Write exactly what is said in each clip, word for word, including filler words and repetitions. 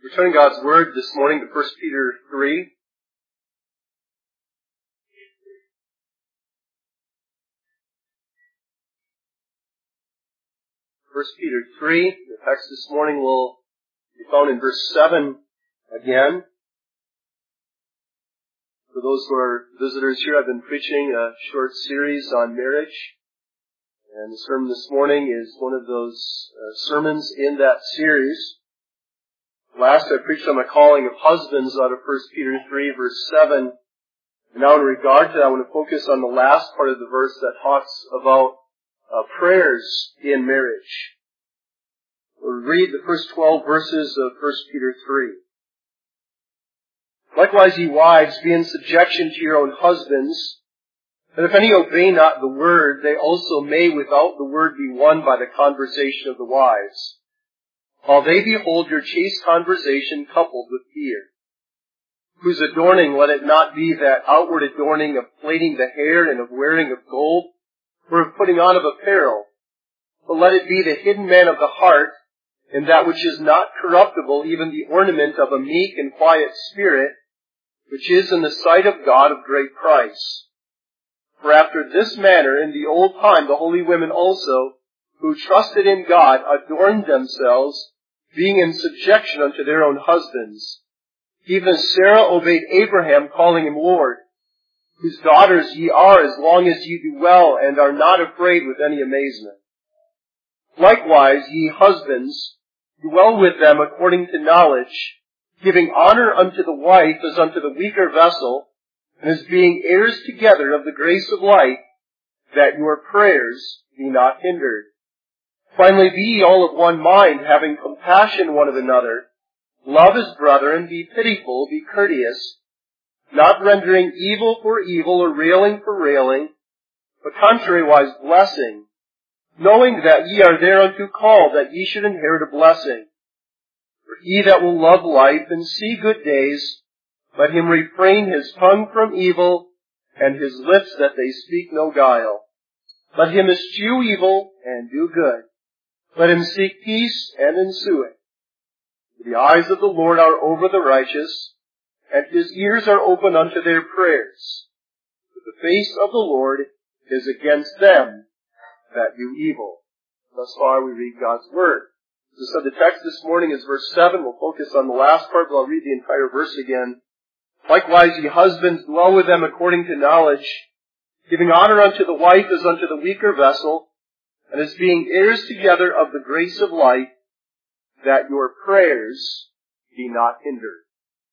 We're turning God's Word this morning to First Peter three. First Peter three. The text this morning will be found in verse seven again. For those who are visitors here, I've been preaching a short series on marriage. And the sermon this morning is one of those uh, sermons in that series. Last I preached on the calling of husbands out of First Peter three, verse seven. And now in regard to that, I want to focus on the last part of the verse that talks about uh, prayers in marriage. We'll read the first twelve verses of First Peter three. Likewise, ye wives, be in subjection to your own husbands, that if any obey not the word, they also may without the word be won by the conversation of the wives, while they behold your chaste conversation coupled with fear, whose adorning let it not be that outward adorning of plaiting the hair and of wearing of gold, or of putting on of apparel, but let it be the hidden man of the heart, in that which is not corruptible, even the ornament of a meek and quiet spirit, which is in the sight of God of great price. For after this manner in the old time the holy women also, who trusted in God, adorned themselves, being in subjection unto their own husbands, even as Sarah obeyed Abraham, calling him Lord, whose daughters ye are as long as ye do well, and are not afraid with any amazement. Likewise, ye husbands, dwell with them according to knowledge, giving honor unto the wife as unto the weaker vessel, and as being heirs together of the grace of life, that your prayers be not hindered. Finally, be ye all of one mind, having compassion one of another, love as brethren, be pitiful, be courteous, not rendering evil for evil or railing for railing, but contrariwise blessing, knowing that ye are thereunto called, that ye should inherit a blessing. For he that will love life and see good days, let him refrain his tongue from evil, and his lips that they speak no guile. Let him eschew evil, and do good. Let him seek peace, and ensue it. For the eyes of the Lord are over the righteous, and his ears are open unto their prayers. But the face of the Lord is against them that do evil. Thus far we read God's Word. As I said, the text this morning is verse seven. We'll focus on the last part, but I'll read the entire verse again. Likewise, ye husbands, dwell with them according to knowledge, giving honor unto the wife as unto the weaker vessel, and as being heirs together of the grace of life, that your prayers be not hindered.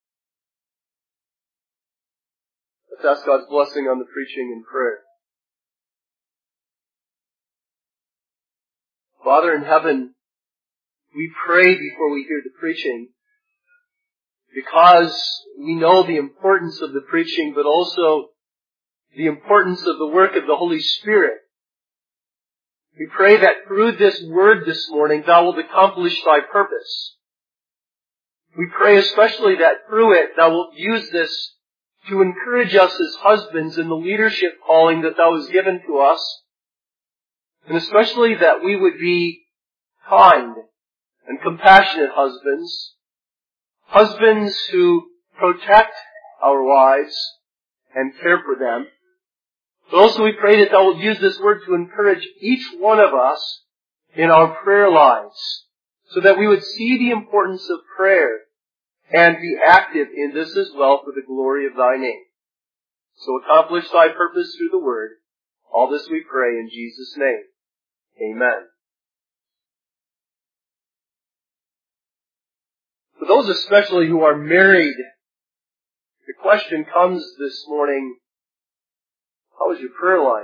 Let's ask God's blessing on the preaching and prayer. Father in heaven, we pray before we hear the preaching, because we know the importance of the preaching, but also the importance of the work of the Holy Spirit. We pray that through this word this morning, thou wilt accomplish thy purpose. We pray especially that through it, thou wilt use this to encourage us as husbands in the leadership calling that thou hast given to us, and especially that we would be kind and compassionate husbands, husbands who protect our wives and care for them. But also we pray that thou wilt use this word to encourage each one of us in our prayer lives, so that we would see the importance of prayer and be active in this as well for the glory of thy name. So accomplish thy purpose through the word. All this we pray in Jesus' name. Amen. For those especially who are married, the question comes this morning, how is your prayer life?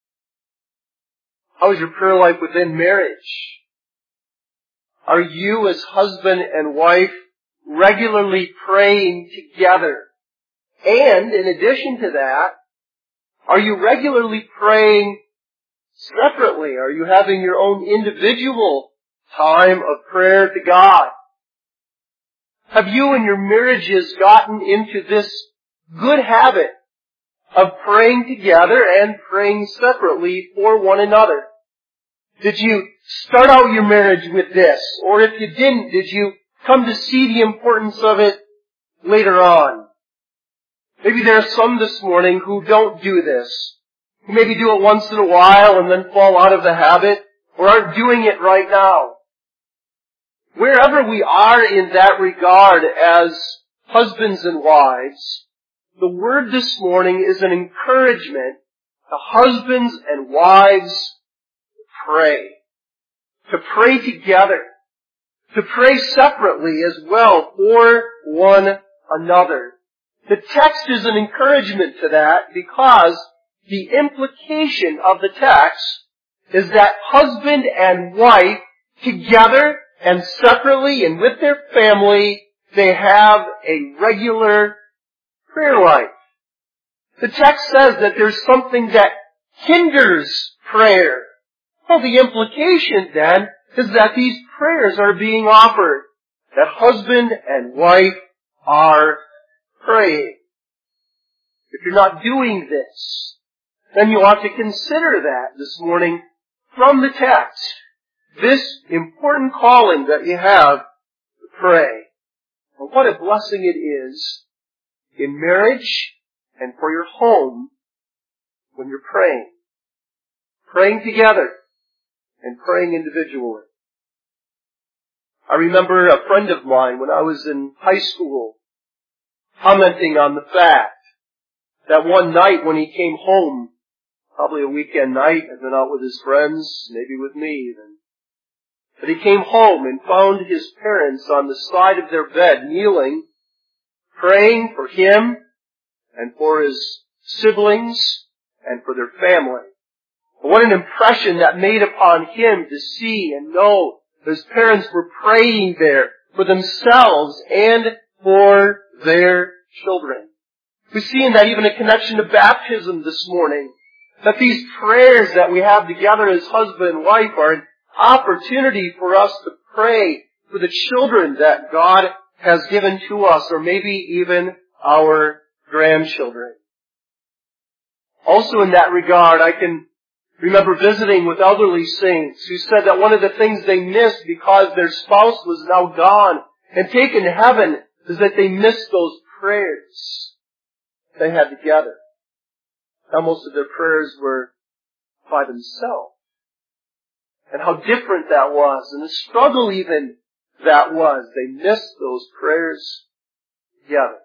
How is your prayer life within marriage? Are you as husband and wife regularly praying together? And in addition to that, are you regularly praying separately? Are you having your own individual time of prayer to God? Have you and your marriages gotten into this good habit of praying together and praying separately for one another? Did you start out your marriage with this? Or if you didn't, did you come to see the importance of it later on. Maybe there are some this morning who don't do this, who maybe do it once in a while and then fall out of the habit, or aren't doing it right now. Wherever we are in that regard as husbands and wives, the word this morning is an encouragement to husbands and wives to pray. To pray together. To pray separately as well for one another. The text is an encouragement to that because the implication of the text is that husband and wife together and separately and with their family, they have a regular prayer life. The text says that there's something that hinders prayer. Well, the implication then is that these prayers are being offered, that husband and wife are praying. If you're not doing this, then you ought to consider that this morning from the text. This important calling that you have to pray. And what a blessing it is in marriage and for your home when you're praying. Praying together and praying individually. I remember a friend of mine when I was in high school commenting on the fact that one night when he came home, probably a weekend night, had been out with his friends, maybe with me even, but he came home and found his parents on the side of their bed kneeling, praying for him and for his siblings and for their family. But what an impression that made upon him to see and know his parents were praying there for themselves and for their children. We see in that even a connection to baptism this morning, that these prayers that we have together as husband and wife are an opportunity for us to pray for the children that God has given to us, or maybe even our grandchildren. Also in that regard, I can remember visiting with elderly saints who said that one of the things they missed because their spouse was now gone and taken to heaven is that they missed those prayers they had together. Now most of their prayers were by themselves. And how different that was, and the struggle even that was. They missed those prayers together.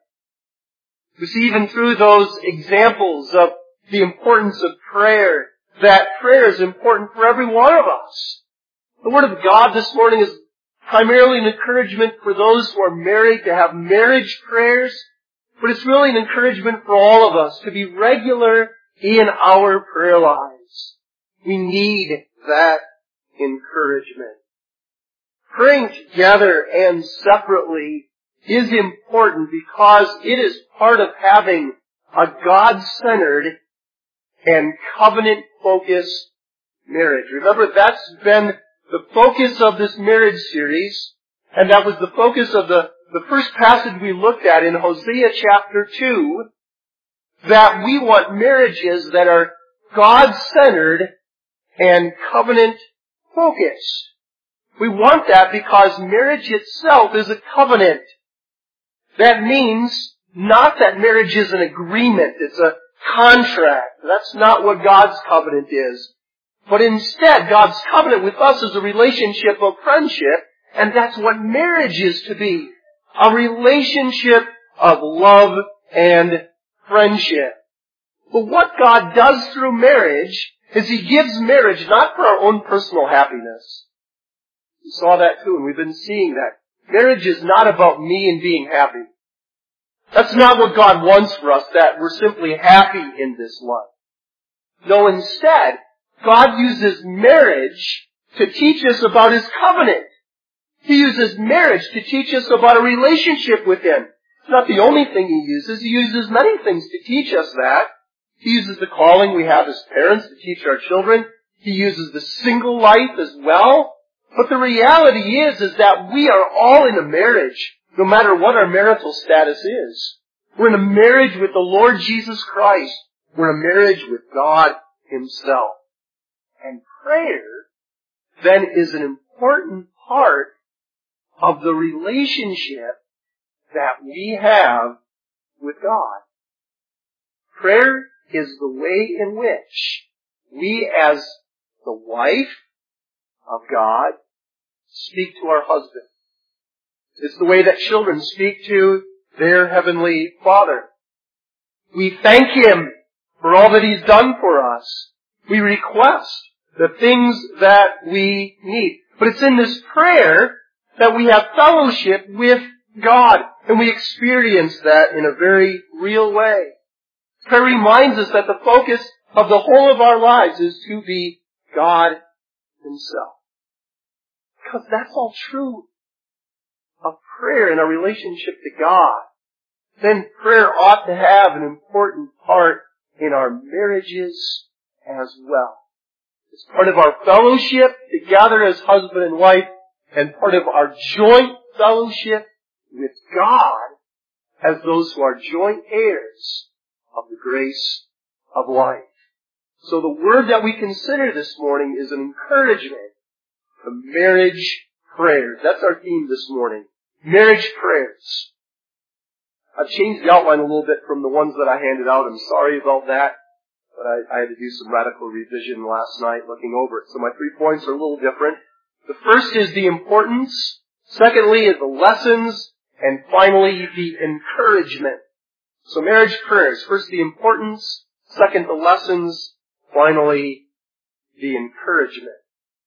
We see even through those examples of the importance of prayer, that prayer is important for every one of us. The Word of God this morning is primarily an encouragement for those who are married to have marriage prayers, but it's really an encouragement for all of us to be regular in our prayer lives. We need that encouragement. Praying together and separately is important because it is part of having a God-centered and covenant-focused marriage. Remember, that's been the focus of this marriage series, and that was the focus of the, the first passage we looked at in Hosea chapter two, that we want marriages that are God-centered and covenant-focused. We want that because marriage itself is a covenant. That means not that marriage is an agreement, it's a contract. That's not what God's covenant is. But instead, God's covenant with us is a relationship of friendship, and that's what marriage is to be. A relationship of love and friendship. But what God does through marriage is He gives marriage not for our own personal happiness. We saw that too, and we've been seeing that. Marriage is not about me and being happy. That's not what God wants for us, that we're simply happy in this life. No, instead, God uses marriage to teach us about His covenant. He uses marriage to teach us about a relationship with Him. It's not the only thing He uses. He uses many things to teach us that. He uses the calling we have as parents to teach our children. He uses the single life as well. But the reality is, is that we are all in a marriage, no matter what our marital status is. We're in a marriage with the Lord Jesus Christ. We're in a marriage with God Himself. And prayer, then, is an important part of the relationship that we have with God. Prayer is the way in which we, as the wife of God, speak to our husband. It's the way that children speak to their heavenly Father. We thank Him for all that He's done for us. We request the things that we need. But it's in this prayer that we have fellowship with God, and we experience that in a very real way. Prayer reminds us that the focus of the whole of our lives is to be God Himself. Because that's all true of prayer and our relationship to God. Then prayer ought to have an important part in our marriages as well. It's part of our fellowship together as husband and wife, and part of our joint fellowship with God as those who are joint heirs of the grace of life. So the word that we consider this morning is an encouragement to marriage prayers. That's our theme this morning. Marriage prayers. I've changed the outline a little bit from the ones that I handed out. I'm sorry about that. But I, I had to do some radical revision last night looking over it. So my three points are a little different. The first is the importance. Secondly is the lessons. And finally, the encouragement. So marriage prayers. First, the importance. Second, the lessons. Finally, the encouragement.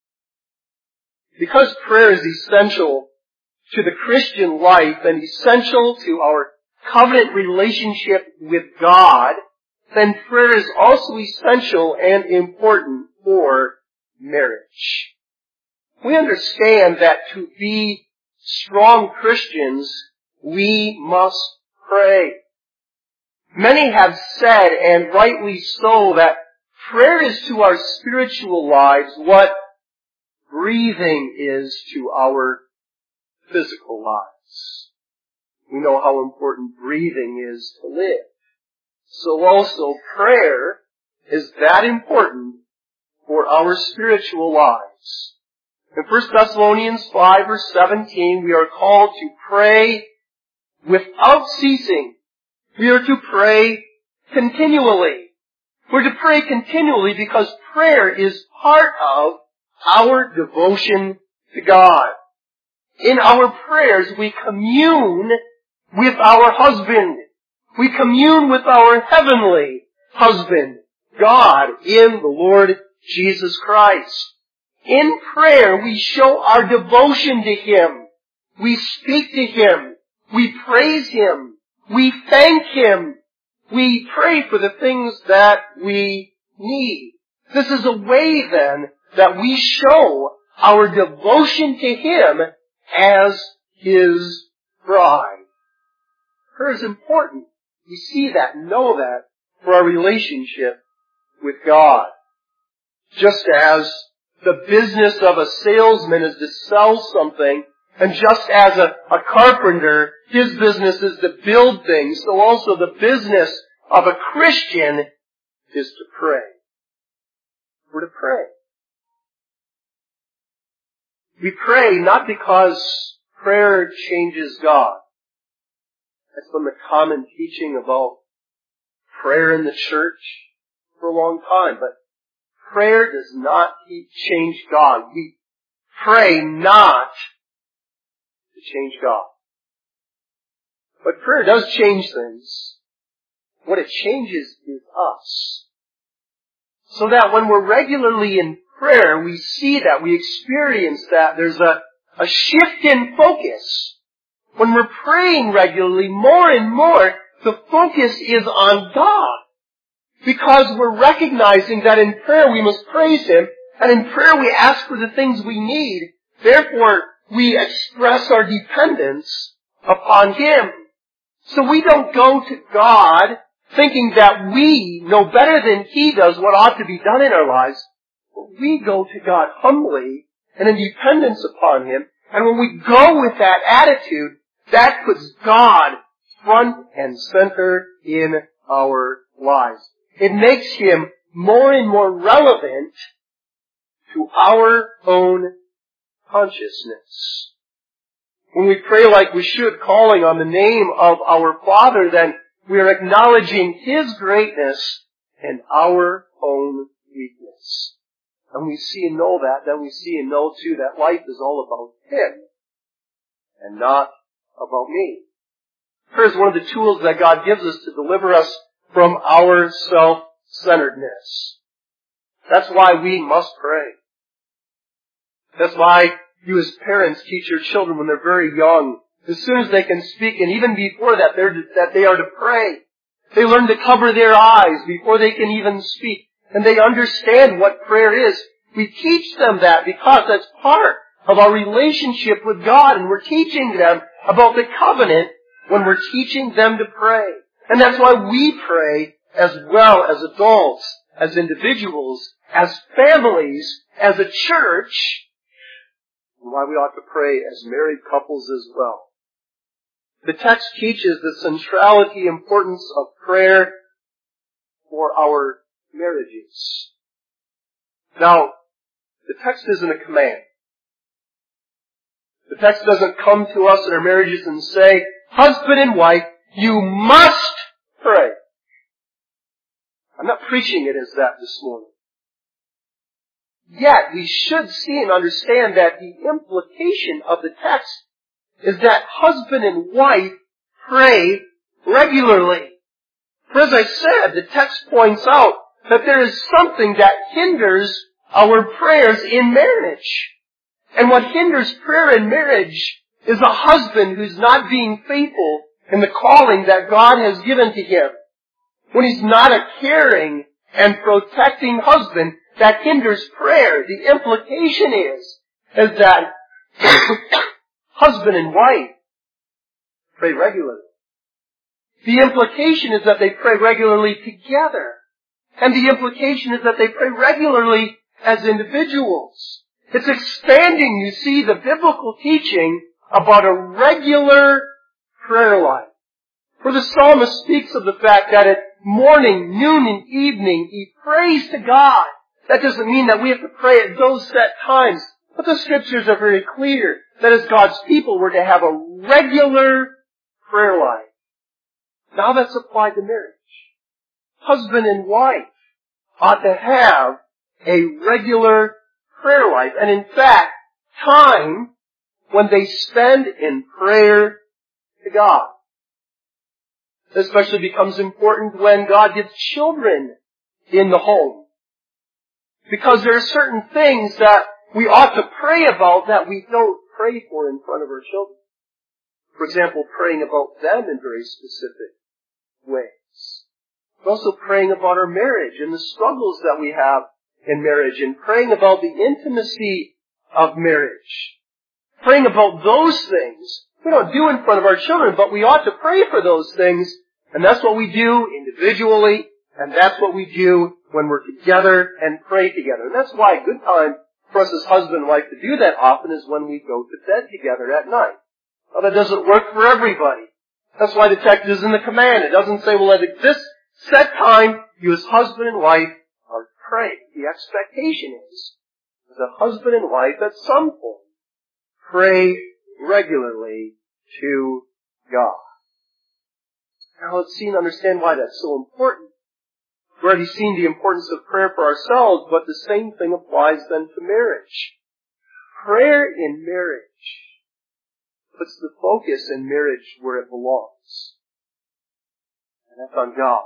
Because prayer is essential to the Christian life and essential to our covenant relationship with God, then prayer is also essential and important for marriage. We understand that to be strong Christians, we must pray. Many have said, and rightly so, that prayer is to our spiritual lives what breathing is to our physical lives. We know how important breathing is to live. So also prayer is that important for our spiritual lives. In First Thessalonians five verse seventeen, we are called to pray without ceasing. We are to pray continually. We're to pray continually because prayer is part of our devotion to God. In our prayers, we commune with our husband. We commune with our heavenly husband, God, in the Lord Jesus Christ. In prayer, we show our devotion to Him. We speak to Him. We praise Him. We thank Him. We pray for the things that we need. This is a way, then, that we show our devotion to Him as His bride. Prayer is important. We see that and know that for our relationship with God. Just as the business of a salesman is to sell something, and just as a, a carpenter, his business is to build things, so also the business of a Christian is to pray. We're to pray. We pray not because prayer changes God. That's been the common teaching about prayer in the church for a long time. But prayer does not change God. We pray not to change God. But prayer does change things. What it changes is us. So that when we're regularly in prayer, we see that, we experience that. There's a, a shift in focus. When we're praying regularly, more and more, the focus is on God. Because we're recognizing that in prayer we must praise Him, and in prayer we ask for the things we need. Therefore, we express our dependence upon Him. So we don't go to God thinking that we know better than He does what ought to be done in our lives. But we go to God humbly and in dependence upon Him. And when we go with that attitude, that puts God front and center in our lives. It makes Him more and more relevant to our own consciousness. When we pray like we should, calling on the name of our Father, then we are acknowledging His greatness and our own weakness. And we see and know that, then we see and know too that life is all about Him and not about me. Prayer is one of the tools that God gives us to deliver us from our self-centeredness. That's why we must pray. That's why you as parents teach your children when they're very young, as soon as they can speak, and even before that, they're, that they are to pray. They learn to cover their eyes before they can even speak. And they understand what prayer is. We teach them that because that's part of our relationship with God. And we're teaching them about the covenant when we're teaching them to pray. And that's why we pray as well as adults, as individuals, as families, as a church, and why we ought to pray as married couples as well. The text teaches the centrality importance of prayer for our marriages. Now, the text isn't a command. The text doesn't come to us in our marriages and say, husband and wife, you must pray. I'm not preaching it as that this morning. Yet, we should see and understand that the implication of the text is that husband and wife pray regularly. For as I said, the text points out that there is something that hinders our prayers in marriage. And what hinders prayer in marriage is a husband who's not being faithful in the calling that God has given to him. When he's not a caring and protecting husband, that hinders prayer. The implication is, is that husband and wife pray regularly. The implication is that they pray regularly together. And the implication is that they pray regularly as individuals. It's expanding, you see, the biblical teaching about a regular prayer life. For the psalmist speaks of the fact that at morning, noon, and evening, he prays to God. That doesn't mean that we have to pray at those set times. But the scriptures are very clear that as God's people we're to have a regular prayer life. Now that's applied to marriage. Husband and wife ought to have a regular prayer life. And in fact, time when they spend in prayer to God. This especially becomes important when God gives children in the home. Because there are certain things that we ought to pray about that we don't pray for in front of our children. For example, praying about them in very specific ways. We're also praying about our marriage and the struggles that we have in marriage, and praying about the intimacy of marriage. Praying about those things we don't do in front of our children, but we ought to pray for those things, and that's what we do individually, and that's what we do when we're together and pray together. And that's why a good time for us as husband and wife to do that often is when we go to bed together at night. Well, that doesn't work for everybody. That's why the text is in the command. It doesn't say, well, at this set time, you as husband and wife are praying. The expectation is that husband and wife at some point pray regularly to God. Now let's see and understand why that's so important. We've already seen the importance of prayer for ourselves, but the same thing applies then to marriage. Prayer in marriage puts the focus in marriage where it belongs. And that's on God.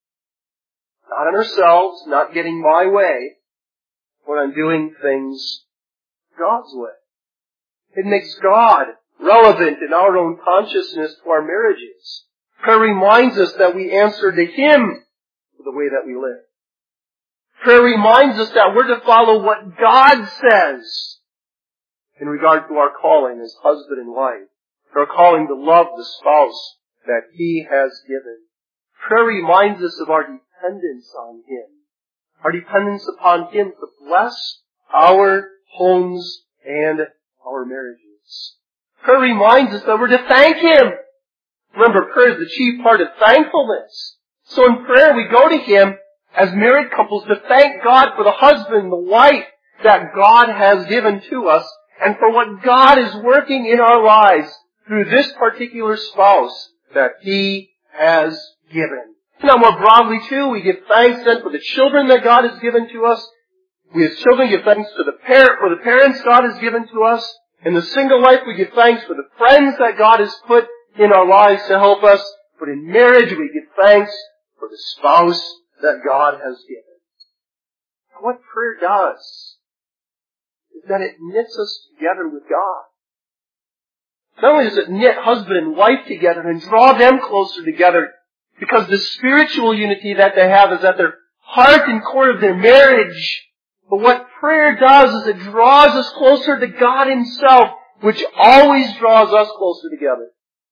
Not on ourselves, not getting my way, but on doing things God's way. It makes God relevant in our own consciousness to our marriages. Prayer reminds us that we answer to Him for the way that we live. Prayer reminds us that we're to follow what God says in regard to our calling as husband and wife. Our calling to love the spouse that He has given. Prayer reminds us of our dependence on Him. Our dependence upon Him to bless our homes and our marriages. Prayer reminds us that we're to thank Him. Remember, prayer is the chief part of thankfulness. So in prayer we go to Him as married couples to thank God for the husband and the wife that God has given to us, and for what God is working in our lives through this particular spouse that He has given. Now more broadly too, we give thanks then for the children that God has given to us. We as children give thanks to the parent, for the parents God has given to us. In the single life, we give thanks for the friends that God has put in our lives to help us. But in marriage, we give thanks for the spouse that God has given. What prayer does is that it knits us together with God. Not only does it knit husband and wife together and draw them closer together, because the spiritual unity that they have is at their heart and core of their marriage. But what prayer does is it draws us closer to God Himself, which always draws us closer together.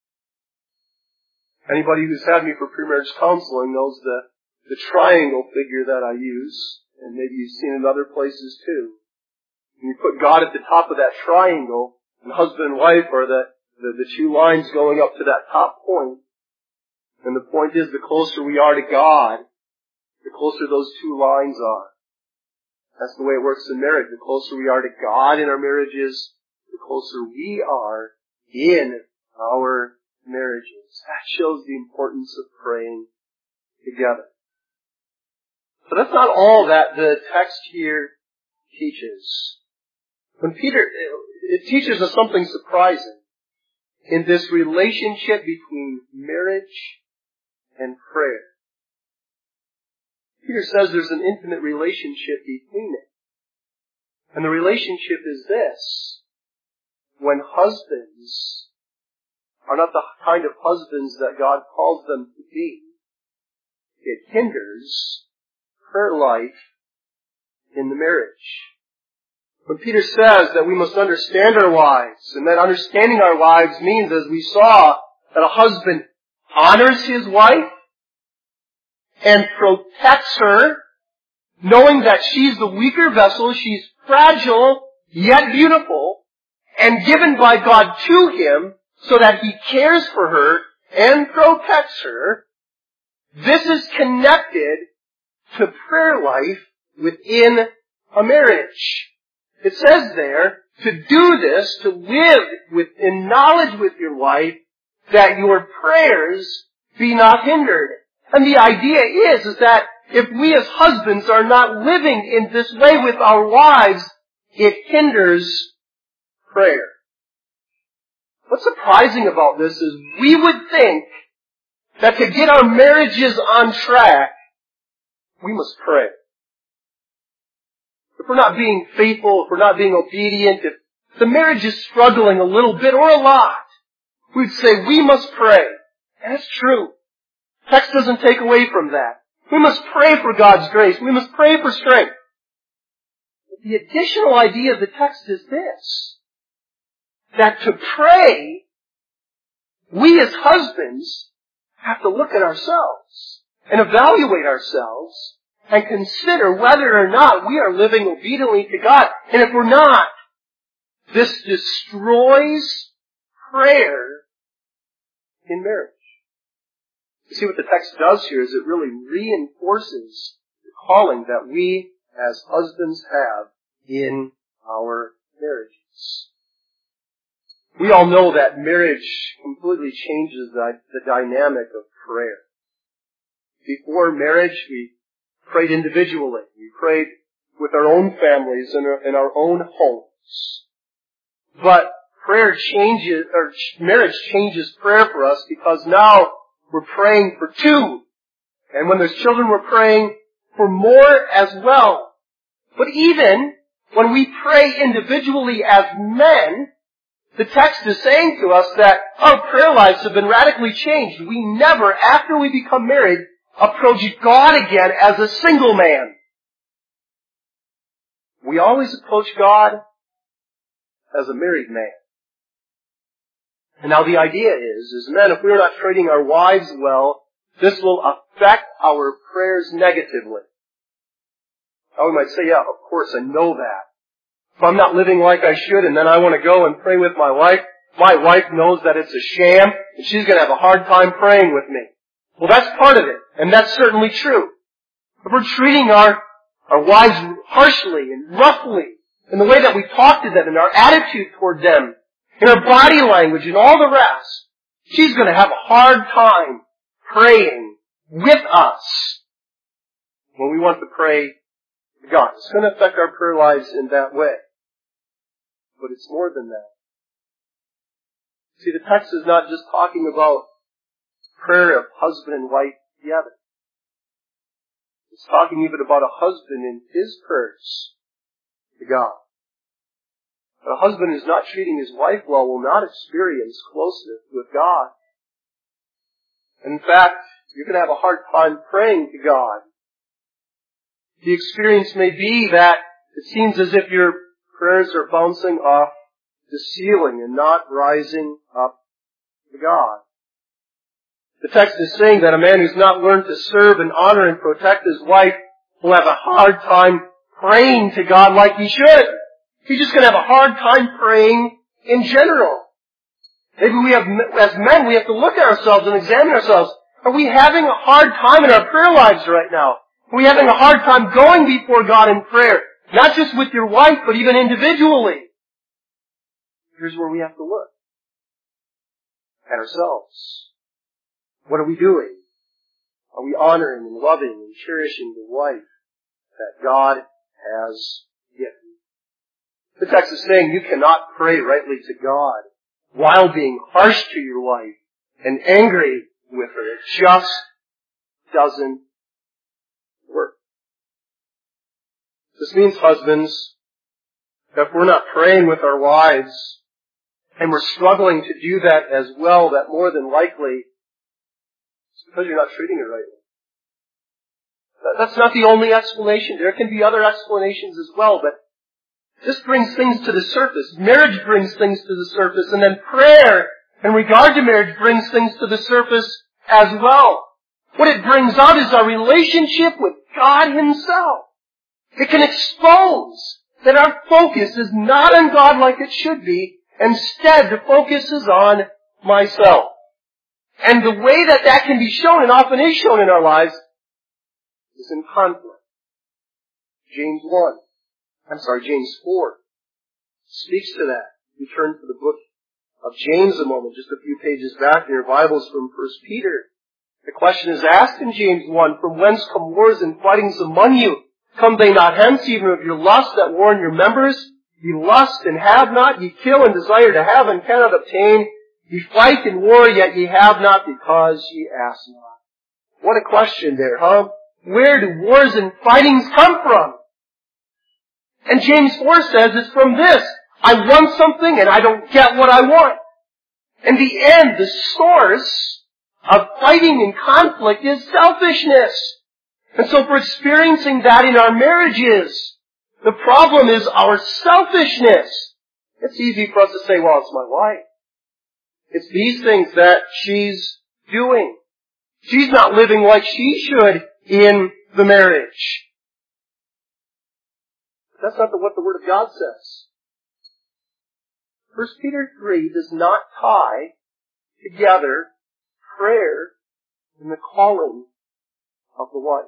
Anybody who's had me for pre-marriage counseling knows the, the triangle figure that I use, and maybe you've seen it in other places too. When you put God at the top of that triangle, and husband and wife are the, the, the two lines going up to that top point. And the point is, the closer we are to God, the closer those two lines are. That's the way it works in marriage. The closer we are to God in our marriages, the closer we are in our marriages. That shows the importance of praying together. But that's not all that the text here teaches. When Peter, it teaches us something surprising in this relationship between marriage and prayer. Peter says there's an intimate relationship between it. And the relationship is this. When husbands are not the kind of husbands that God calls them to be, it hinders prayer life in the marriage. When Peter says that we must understand our wives, and that understanding our wives means, as we saw, that a husband honors his wife and protects her, knowing that she's the weaker vessel, she's fragile, yet beautiful, and given by God to him so that he cares for her and protects her. This is connected to prayer life within a marriage. It says there, to do this, to live with, in knowledge with your wife, that your prayers be not hindered. And the idea is, is that if we as husbands are not living in this way with our wives, it hinders prayer. What's surprising about this is we would think that to get our marriages on track, we must pray. If we're not being faithful, if we're not being obedient, if the marriage is struggling a little bit or a lot, we'd say we must pray. And it's true. Text doesn't take away from that. We must pray for God's grace. We must pray for strength. But the additional idea of the text is this. That to pray, we as husbands have to look at ourselves and evaluate ourselves and consider whether or not we are living obediently to God. And if we're not, this destroys prayer in marriage. You see what the text does here is it really reinforces the calling that we as husbands have in our marriages. We all know that marriage completely changes the, the dynamic of prayer. Before marriage, we prayed individually. We prayed with our own families and our, in our own homes. But prayer changes, or marriage changes prayer for us because now we're praying for two. And when there's children, we're praying for more as well. But even when we pray individually as men, the text is saying to us that our prayer lives have been radically changed. We never, after we become married, approach God again as a single man. We always approach God as a married man. And now the idea is, is men, if we're not treating our wives well, this will affect our prayers negatively. Now we might say, yeah, of course, I know that. If I'm not living like I should and then I want to go and pray with my wife, my wife knows that it's a sham and she's going to have a hard time praying with me. Well, that's part of it, and that's certainly true. If we're treating our, our wives harshly and roughly, in the way that we talk to them, in our attitude toward them, in our body language, and all the rest, she's going to have a hard time praying with us when we want to pray to God. It's going to affect our prayer lives in that way. But it's more than that. See, the text is not just talking about prayer of husband and wife together. It's talking even about a husband in his prayers to God. A husband who's not treating his wife well will not experience closeness with God. In fact, you're going to have a hard time praying to God. The experience may be that it seems as if your prayers are bouncing off the ceiling and not rising up to God. The text is saying that a man who's not learned to serve and honor and protect his wife will have a hard time praying to God like he should. He's just going to have a hard time praying in general. Maybe we have, as men, we have to look at ourselves and examine ourselves. Are we having a hard time in our prayer lives right now? Are we having a hard time going before God in prayer? Not just with your wife, but even individually. Here's where we have to look at ourselves. What are we doing? Are we honoring and loving and cherishing the wife that God has given? The text is saying you cannot pray rightly to God while being harsh to your wife and angry with her. It just doesn't work. This means, husbands, that if we're not praying with our wives and we're struggling to do that as well, that more than likely it's because you're not treating her rightly. That's not the only explanation. There can be other explanations as well, but this brings things to the surface. Marriage brings things to the surface, and then prayer in regard to marriage brings things to the surface as well. What it brings out is our relationship with God Himself. It can expose that our focus is not on God like it should be. Instead, the focus is on myself. And the way that that can be shown, and often is shown in our lives, is in conflict. James one. I'm sorry, James four speaks to that. We turn to the book of James a moment, just a few pages back in your Bibles from First Peter. The question is asked in James one, from whence come wars and fightings among you? Come they not hence, even of your lust that war in your members? Ye lust and have not, ye kill and desire to have and cannot obtain. Ye fight and war, yet ye have not because ye ask not. What a question there, huh? Where do wars and fightings come from? And James four says it's from this. I want something and I don't get what I want. In the end, the source of fighting and conflict is selfishness. And so if we're experiencing that in our marriages, the problem is our selfishness. It's easy for us to say, well, it's my wife. It's these things that she's doing. She's not living like she should in the marriage. That's not what the Word of God says. First Peter three does not tie together prayer and the calling of the wife.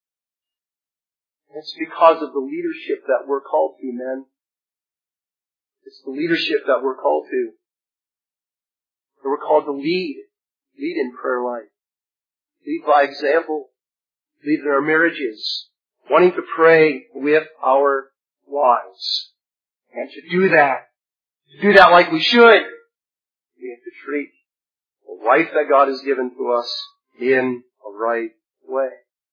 It's because of the leadership that we're called to, men. It's the leadership that we're called to. That we're called to lead. Lead in prayer life. Lead by example. Lead in our marriages. Wanting to pray with our wives. And to do that, to do that like we should, we have to treat the wife that God has given to us in a right way.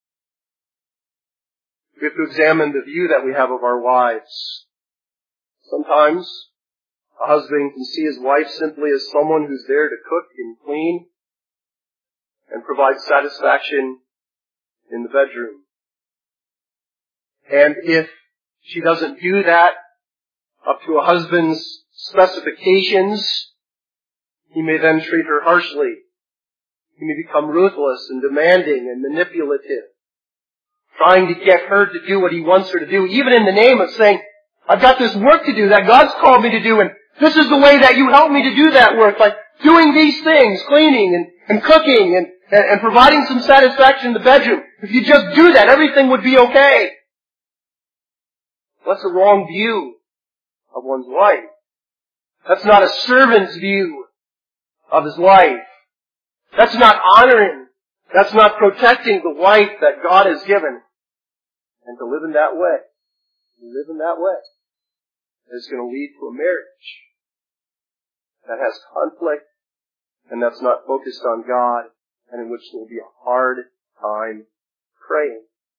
We have to examine the view that we have of our wives. Sometimes a husband can see his wife simply as someone who's there to cook and clean and provide satisfaction in the bedroom. And if she doesn't do that up to a husband's specifications, he may then treat her harshly. He may become ruthless and demanding and manipulative, trying to get her to do what he wants her to do, even in the name of saying, I've got this work to do that God's called me to do, and this is the way that you help me to do that work, like doing these things, cleaning and, and cooking and, and, and providing some satisfaction in the bedroom. If you just do that, everything would be okay. That's a wrong view of one's wife. That's not a servant's view of his wife. That's not honoring. That's not protecting the wife that God has given. And to live in that way, to live in that way, is going to lead to a marriage that has conflict and that's not focused on God and in which there will be a hard time praying.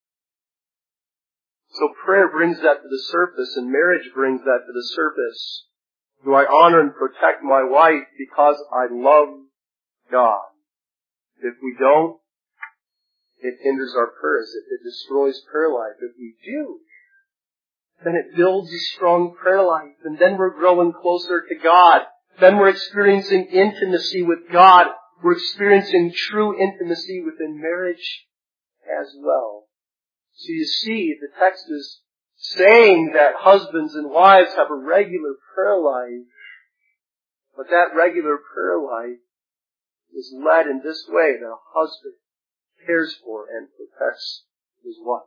So prayer brings that to the surface and marriage brings that to the surface. Do I honor and protect my wife because I love God? If we don't, it hinders our prayers. It, it destroys prayer life. If we do, then it builds a strong prayer life. And then we're growing closer to God. Then we're experiencing intimacy with God. We're experiencing true intimacy within marriage as well. So you see, the text is saying that husbands and wives have a regular prayer life. But that regular prayer life is led in this way, that a husband cares for and protects his wife.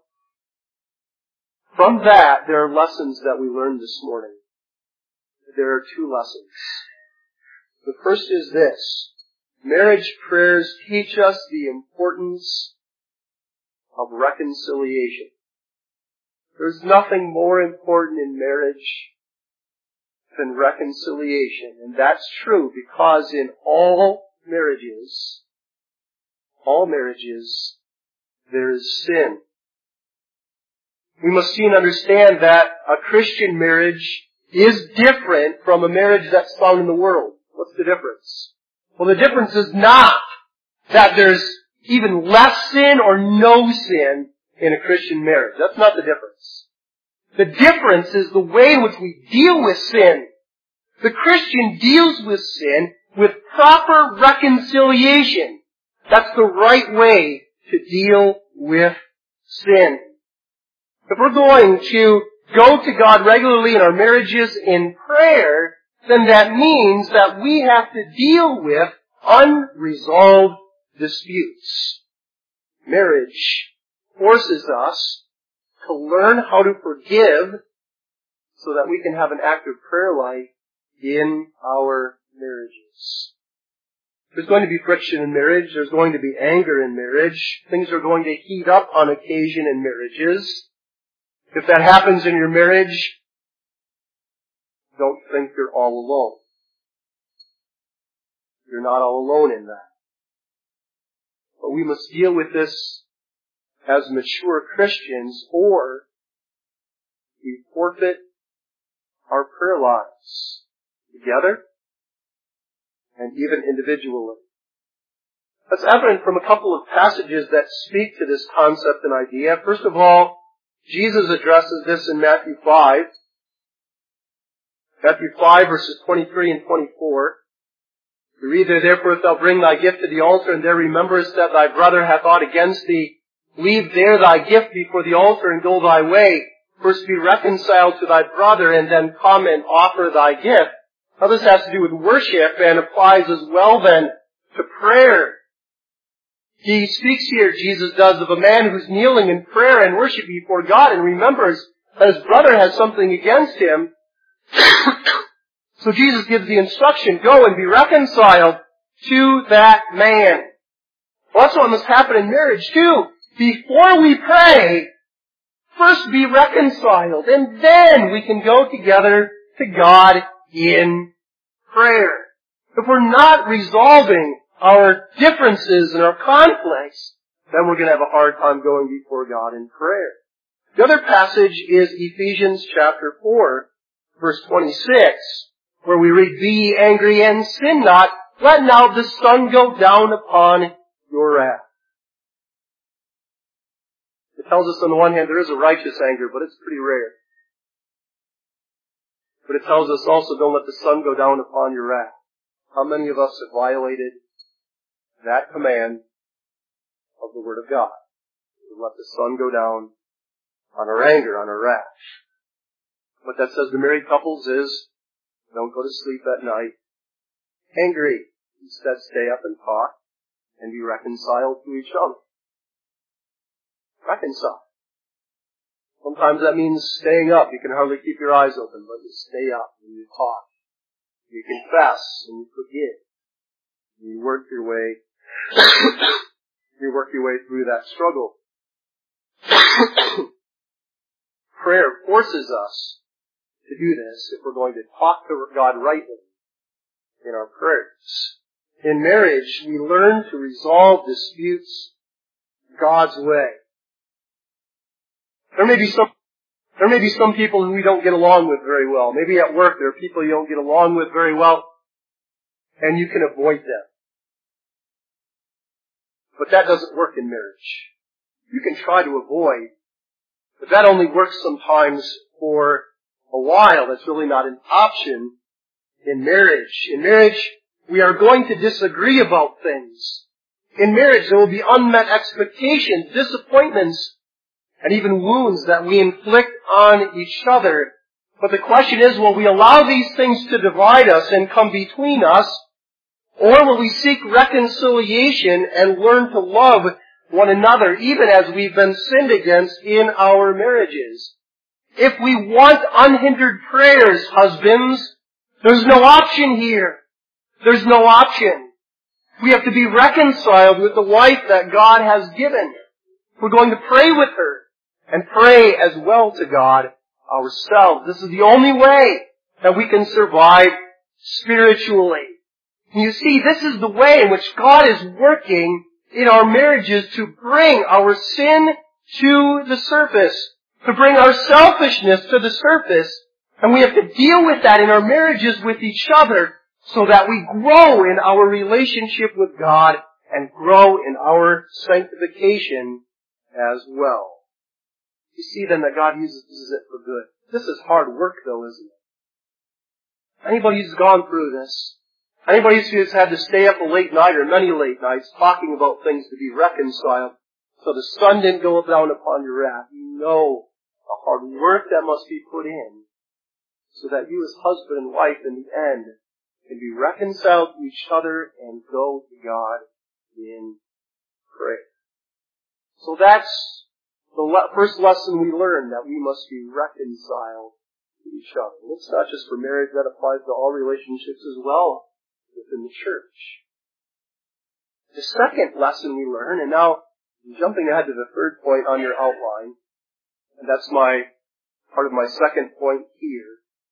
From that, there are lessons that we learned this morning. There are two lessons. The first is this. Marriage prayers teach us the importance of reconciliation. There's nothing more important in marriage than reconciliation. And that's true because in all marriages, all marriages, there is sin. We must see and understand that a Christian marriage is different from a marriage that's found in the world. What's the difference? Well, the difference is not that there's even less sin or no sin in a Christian marriage. That's not the difference. The difference is the way in which we deal with sin. The Christian deals with sin with proper reconciliation. That's the right way to deal with sin. If we're going to go to God regularly in our marriages in prayer, then that means that we have to deal with unresolved disputes. Marriage forces us to learn how to forgive so that we can have an active prayer life in our marriages. There's going to be friction in marriage. There's going to be anger in marriage. Things are going to heat up on occasion in marriages. If that happens in your marriage, don't think you're all alone. You're not all alone in that. But we must deal with this as mature Christians, or we forfeit our prayer lives together and even individually. That's evident from a couple of passages that speak to this concept and idea. First of all, Jesus addresses this in Matthew five. Matthew five, verses twenty-three and twenty-four. We read there, therefore, if thou bring thy gift to the altar, and there rememberest that thy brother hath aught against thee, leave there thy gift before the altar, and go thy way. First be reconciled to thy brother, and then come and offer thy gift. Now this has to do with worship, and applies as well then to prayer. He speaks here, Jesus does, of a man who's kneeling in prayer and worship before God, and remembers that his brother has something against him. So Jesus gives the instruction, go and be reconciled to that man. Well, that's what must happen in marriage too. Before we pray, first be reconciled, and then we can go together to God in prayer. If we're not resolving our differences and our conflicts, then we're going to have a hard time going before God in prayer. The other passage is Ephesians chapter four, verse twenty-six, where we read, be ye angry and sin not, let now the sun go down upon your wrath. It tells us on the one hand there is a righteous anger, but it's pretty rare. But it tells us also don't let the sun go down upon your wrath. How many of us have violated that command of the Word of God? Let the sun go down on our anger, on our wrath. What that says to married couples is, don't go to sleep at night angry. Instead, stay up and talk and be reconciled to each other. Reconcile. Sometimes that means staying up. You can hardly keep your eyes open, but you stay up and you talk. You confess and you forgive. And you work your way, you work your way through that struggle. Prayer forces us to do this if we're going to talk to God rightly in our prayers. In marriage, we learn to resolve disputes God's way. There may be some, there may be some people who we don't get along with very well. Maybe at work there are people you don't get along with very well, and you can avoid them. But that doesn't work in marriage. You can try to avoid, but that only works sometimes for a while. That's really not an option in marriage. In marriage, we are going to disagree about things. In marriage, there will be unmet expectations, disappointments, and even wounds that we inflict on each other. But the question is, will we allow these things to divide us and come between us, or will we seek reconciliation and learn to love one another, even as we've been sinned against in our marriages? If we want unhindered prayers, husbands, there's no option here. There's no option. We have to be reconciled with the wife that God has given. We're going to pray with her and pray as well to God ourselves. This is the only way that we can survive spiritually. And you see, this is the way in which God is working in our marriages to bring our sin to the surface, to bring our selfishness to the surface. And we have to deal with that in our marriages with each other so that we grow in our relationship with God and grow in our sanctification as well. You see then that God uses it for good. This is hard work though, isn't it? Anybody who's gone through this, anybody who's had to stay up a late night or many late nights talking about things to be reconciled so the sun didn't go down upon your wrath, you know the hard work that must be put in so that you as husband and wife in the end can be reconciled to each other and go to God in prayer. So that's the le- first lesson we learn, that we must be reconciled to each other. And it's not just for marriage, that applies to all relationships as well within the church. The second lesson we learn, and now I'm jumping ahead to the third point on your outline, and that's my part of my second point here,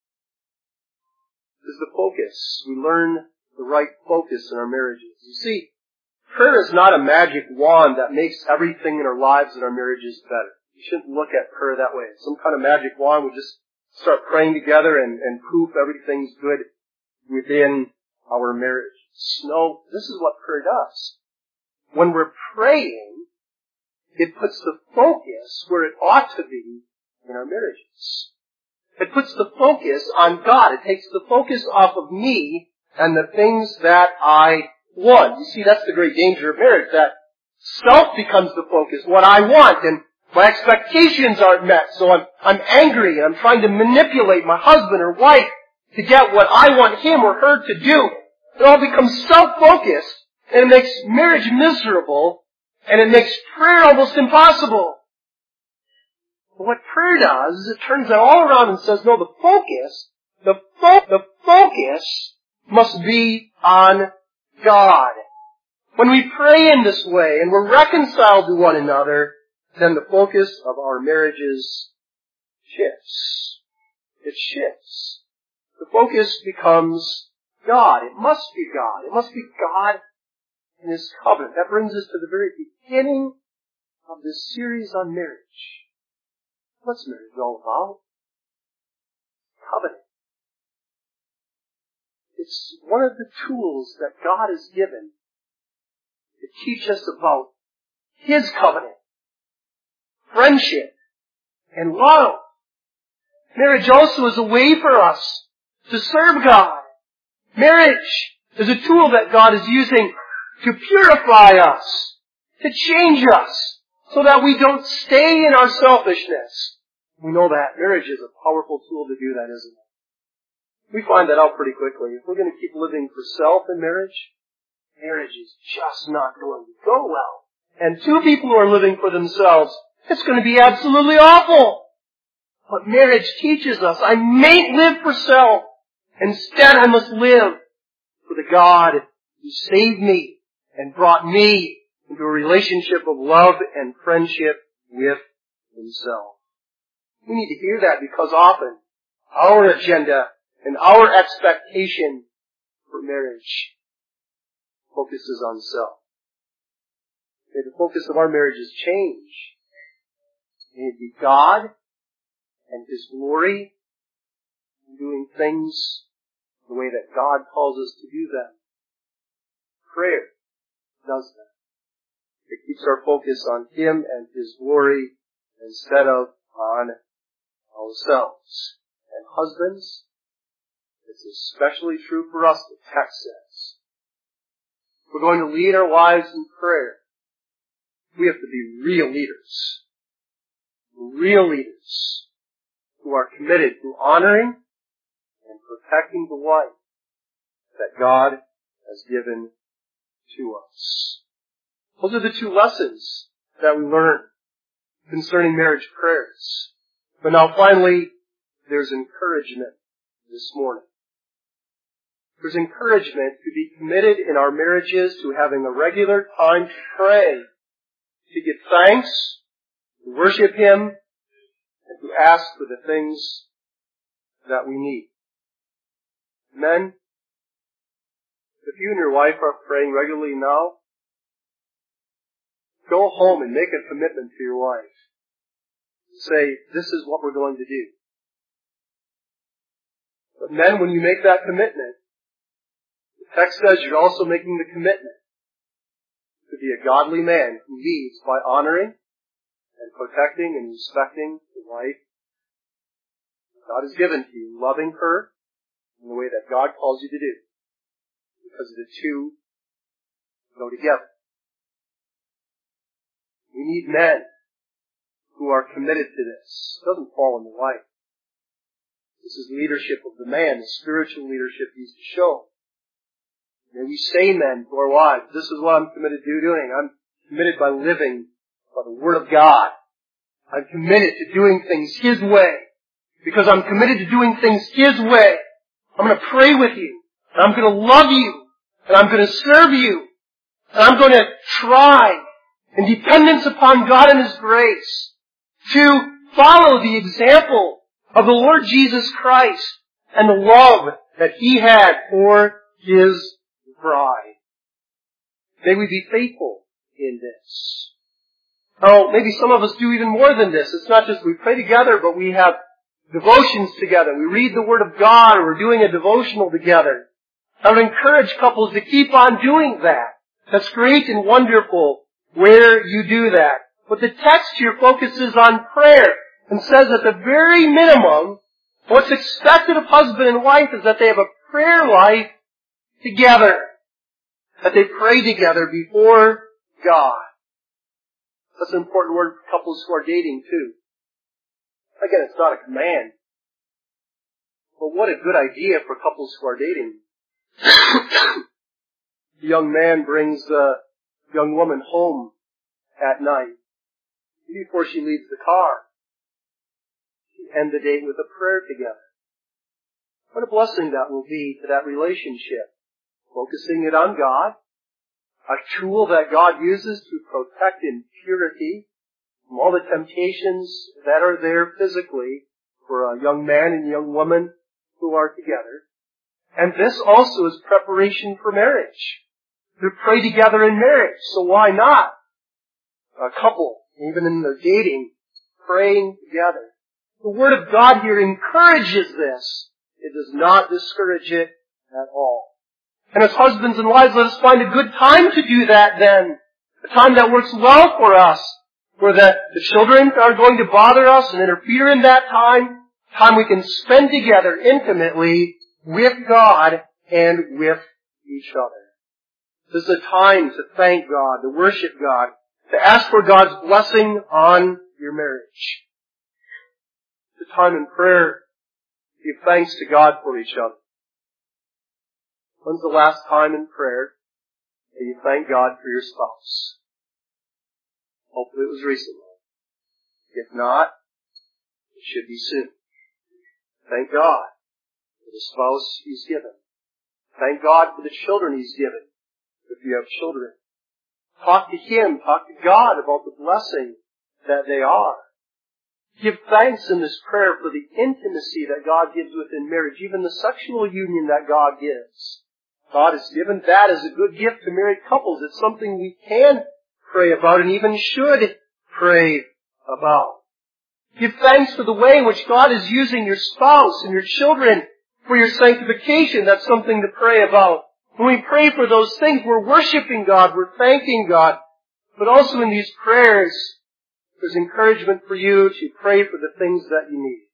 is the focus. We learn the right focus in our marriages. You see, prayer is not a magic wand that makes everything in our lives and our marriages better. You shouldn't look at prayer that way. Some kind of magic wand, we just start praying together and, and poof, everything's good within our marriages. No, this is what prayer does. When we're praying, it puts the focus where it ought to be in our marriages. It puts the focus on God. It takes the focus off of me and the things that I want. You see, that's the great danger of marriage, that self becomes the focus, what I want, and my expectations aren't met, so I'm, I'm angry and I'm trying to manipulate my husband or wife to get what I want him or her to do. It all becomes self-focused, and it makes marriage miserable, and it makes prayer almost impossible. But what prayer does is it turns it all around and says, no, the focus, the, fo- the focus must be on God. When we pray in this way and we're reconciled to one another, then the focus of our marriages shifts. It shifts. The focus becomes God. It must be God. It must be God and His covenant. That brings us to the very beginning of this series on marriage. What's marriage all about? Covenant. It's one of the tools that God has given to teach us about His covenant, friendship, and love. Marriage also is a way for us to serve God. Marriage is a tool that God is using to purify us, to change us, so that we don't stay in our selfishness. We know that marriage is a powerful tool to do that, isn't it? We find that out pretty quickly. If we're going to keep living for self in marriage, marriage is just not going to go well. And two people who are living for themselves, it's going to be absolutely awful. But marriage teaches us I mayn't live for self. Instead, I must live for the God who saved me and brought me into a relationship of love and friendship with Himself. We need to hear that because often our agenda and our expectation for marriage focuses on self. May the focus of our marriages change. May it be God and His glory in doing things the way that God calls us to do them. Prayer does that. It keeps our focus on Him and His glory instead of on ourselves. And husbands, it's especially true for us, the text says. We're going to lead our wives in prayer. We have to be real leaders. Real leaders who are committed to honoring and protecting the wife that God has given to us. Those are the two lessons that we learn concerning marriage prayers. But now finally, there's encouragement this morning. There's encouragement to be committed in our marriages to having a regular time to pray, to give thanks, to worship Him, and to ask for the things that we need. Men, if you and your wife are praying regularly now, go home and make a commitment to your wife. Say, this is what we're going to do. But men, when you make that commitment, the text says you're also making the commitment to be a godly man who leads by honoring and protecting and respecting the wife God has given to you, loving her in the way that God calls you to do. Because the two go together. We need men who are committed to this. It doesn't fall in the wife. This is leadership of the man, the spiritual leadership He's to show. May we say, men, to our wives, this is what I'm committed to doing. I'm committed by living by the Word of God. I'm committed to doing things His way. Because I'm committed to doing things His way, I'm going to pray with you. And I'm going to love you. And I'm going to serve you. And I'm going to try, in dependence upon God and His grace, to follow the example of the Lord Jesus Christ and the love that He had for His bride. May we be faithful in this. Oh, maybe some of us do even more than this. It's not just we pray together, but we have devotions together. We read the Word of God, or we're doing a devotional together. I would encourage couples to keep on doing that. That's great and wonderful where you do that. But the text here focuses on prayer and says at the very minimum, what's expected of husband and wife is that they have a prayer life together. That they pray together before God. That's an important word for couples who are dating too. Again, it's not a command. But what a good idea for couples who are dating. The young man brings the young woman home at night. Before she leaves the car, she end the date with a prayer together. What a blessing that will be to that relationship. Focusing it on God, a tool that God uses to protect in purity from all the temptations that are there physically for a young man and young woman who are together. And this also is preparation for marriage. To pray together in marriage. So why not a couple, even in their dating, praying together? The Word of God here encourages this. It does not discourage it at all. And as husbands and wives, let us find a good time to do that then. A time that works well for us. Where the, the children are going to bother us and interfere in that time. Time we can spend together intimately with God and with each other. This is a time to thank God, to worship God, to ask for God's blessing on your marriage. It's a time in prayer to give thanks to God for each other. When's the last time in prayer that you thank God for your spouse? Hopefully it was recently. If not, It should be soon. Thank God for the spouse He's given. Thank God for the children He's given, if you have children. Talk to Him, talk to God about the blessing that they are. Give thanks in this prayer for the intimacy that God gives within marriage, even the sexual union that God gives. God has given that as a good gift to married couples. It's something we can pray about and even should pray about. Give thanks for the way in which God is using your spouse and your children for your sanctification. That's something to pray about. When we pray for those things, we're worshiping God, we're thanking God. But also in these prayers, there's encouragement for you to pray for the things that you need.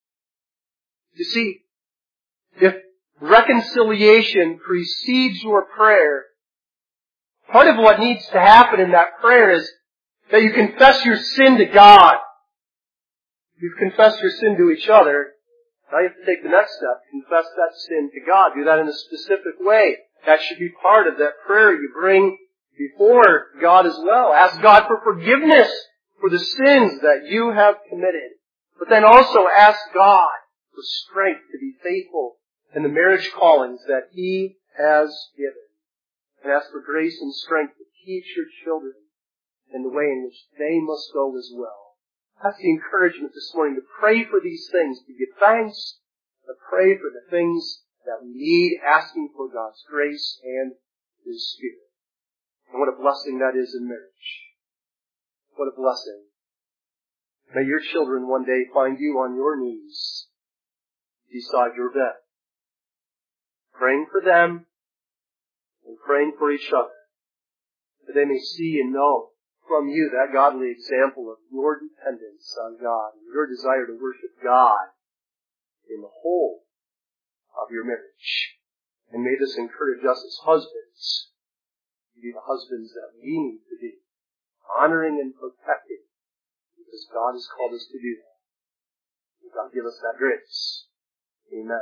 You see, if reconciliation precedes your prayer, part of what needs to happen in that prayer is that you confess your sin to God. You've confessed your sin to each other. Now you have to take the next step. Confess that sin to God. Do that in a specific way. That should be part of that prayer you bring before God as well. Ask God for forgiveness for the sins that you have committed. But then also ask God for strength to be faithful in the marriage callings that He has given. And ask for grace and strength to teach your children in the way in which they must go as well. That's the encouragement this morning, to pray for these things, to give thanks, to pray for the things that we need, asking for God's grace and His Spirit. And what a blessing that is in marriage. What a blessing. May your children one day find you on your knees beside your bed, praying for them and praying for each other, that they may see and know from you that godly example of your dependence on God and your desire to worship God in the whole of your marriage. And may this encourage us as husbands to be the husbands that we need to be, honoring and protecting, because God has called us to do that. May God give us that grace. Amen.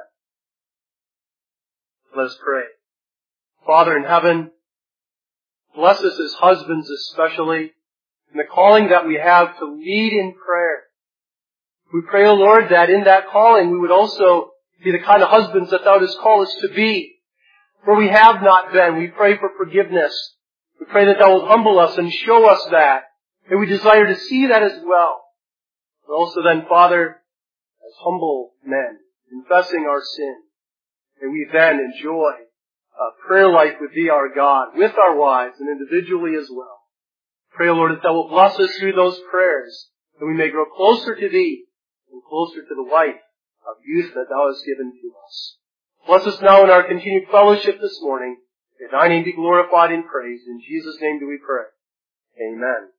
Let us pray. Father in heaven, bless us as husbands especially, in the calling that we have to lead in prayer. We pray, O Lord, that in that calling we would also be the kind of husbands that Thou dost call us to be. Where we have not been, we pray for forgiveness. We pray that Thou wilt humble us and show us that. And we desire to see that as well. But also then, Father, as humble men, confessing our sin, may we then enjoy a prayer life with Thee, our God, with our wives and individually as well. Pray, O Lord, that Thou wilt bless us through those prayers, that we may grow closer to Thee and closer to the life of youth that Thou hast given to us. Bless us now in our continued fellowship this morning. May Thy name be glorified and praised. In Jesus' name do we pray. Amen.